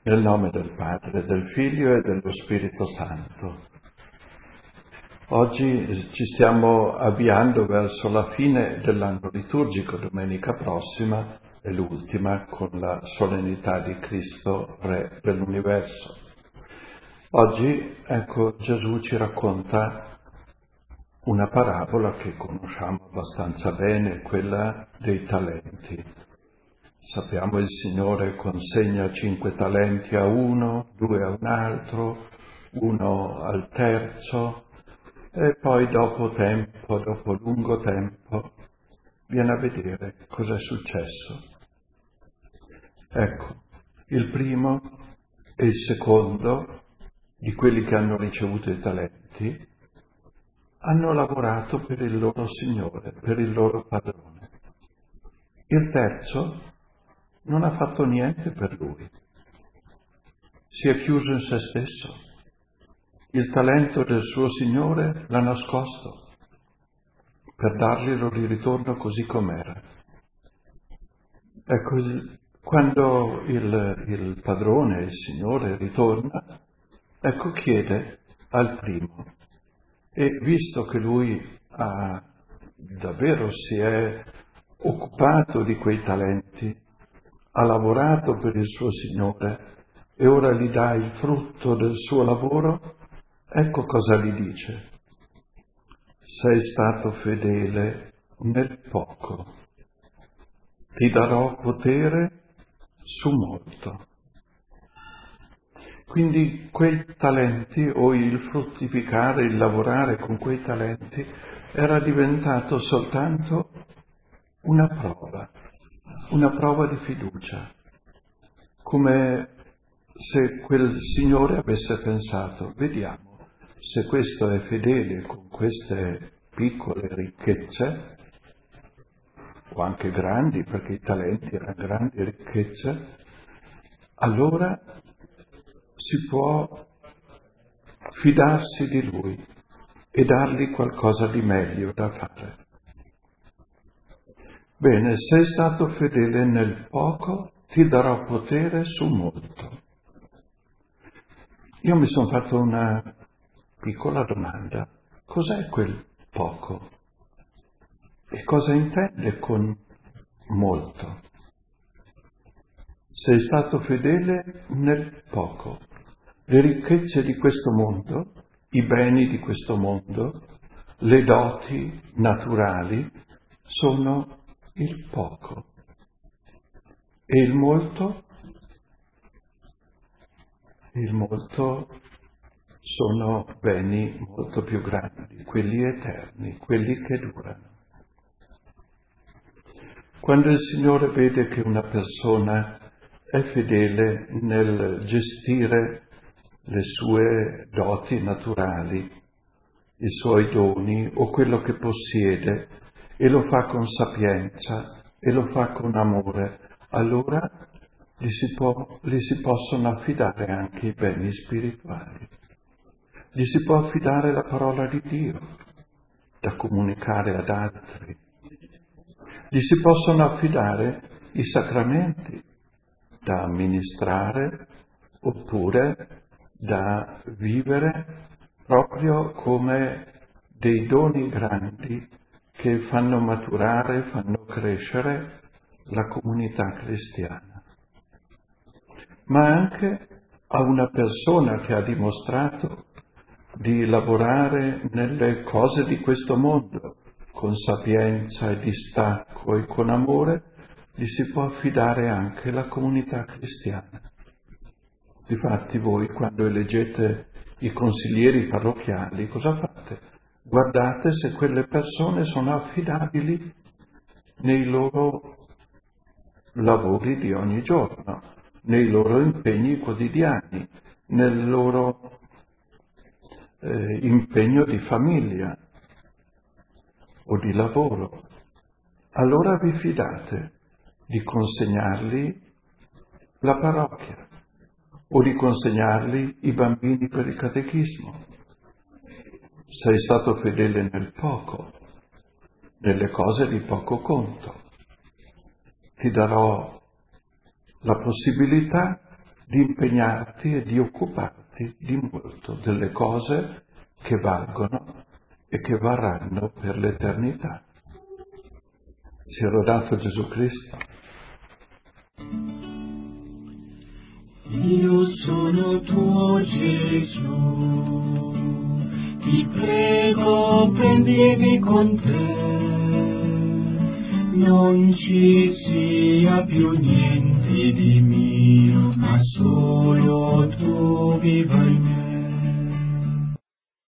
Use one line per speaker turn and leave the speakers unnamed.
Nel nome del Padre, del Figlio e dello Spirito Santo. Oggi ci stiamo avviando verso la fine dell'anno liturgico. Domenica prossima è l'ultima con la solennità di Cristo, Re dell'universo. Oggi, Gesù ci racconta una parabola che conosciamo abbastanza bene, quella dei talenti. Sappiamo il Signore consegna 5 talenti a uno, 2 a un altro, 1 al terzo e poi dopo lungo tempo, viene a vedere cosa è successo. Ecco, il primo e il secondo di quelli che hanno ricevuto i talenti hanno lavorato per il loro Signore, per il loro padrone. Il terzo non ha fatto niente per lui. Si è chiuso in se stesso. Il talento del suo Signore l'ha nascosto per darglielo di ritorno così com'era. Ecco, quando il padrone, il Signore, ritorna, chiede al primo. E visto che lui davvero si è occupato di quei talenti, ha lavorato per il suo Signore e ora gli dà il frutto del suo lavoro, ecco cosa gli dice. Sei stato fedele nel poco, ti darò potere su molto. Quindi quei talenti o il fruttificare, il lavorare con quei talenti era diventato soltanto una prova di fiducia, come se quel Signore avesse pensato, vediamo se questo è fedele con queste piccole ricchezze, o anche grandi, perché i talenti erano grandi ricchezze, allora si può fidarsi di Lui e dargli qualcosa di meglio da fare. Bene, sei stato fedele nel poco, ti darò potere su molto. Io mi sono fatto una piccola domanda. Cos'è quel poco? E cosa intende con molto? Sei stato fedele nel poco. Le ricchezze di questo mondo, i beni di questo mondo, le doti naturali sono il poco. E il molto sono beni molto più grandi, quelli eterni, quelli che durano. Quando il Signore vede che una persona è fedele nel gestire le sue doti naturali, i suoi doni o quello che possiede, e lo fa con sapienza e lo fa con amore, allora gli si possono affidare anche i beni spirituali. Gli si può affidare la parola di Dio da comunicare ad altri. Gli si possono affidare i sacramenti da amministrare oppure da vivere proprio come dei doni grandi che fanno maturare, fanno crescere la comunità cristiana. Ma anche a una persona che ha dimostrato di lavorare nelle cose di questo mondo con sapienza e distacco e con amore, gli si può affidare anche la comunità cristiana. Difatti voi, quando eleggete i consiglieri parrocchiali, cosa fate? Guardate se quelle persone sono affidabili nei loro lavori di ogni giorno, nei loro impegni quotidiani, nel loro impegno di famiglia o di lavoro. Allora vi fidate di consegnargli la parrocchia o di consegnargli i bambini per il catechismo. Sei stato fedele nel poco, nelle cose di poco conto. Ti darò la possibilità di impegnarti e di occuparti di molto, delle cose che valgono e che varranno per l'eternità. Sia lodato Gesù Cristo.
Io sono tuo Gesù, ti prego prendimi con te, non ci sia più niente di mio, ma solo tu viva in me.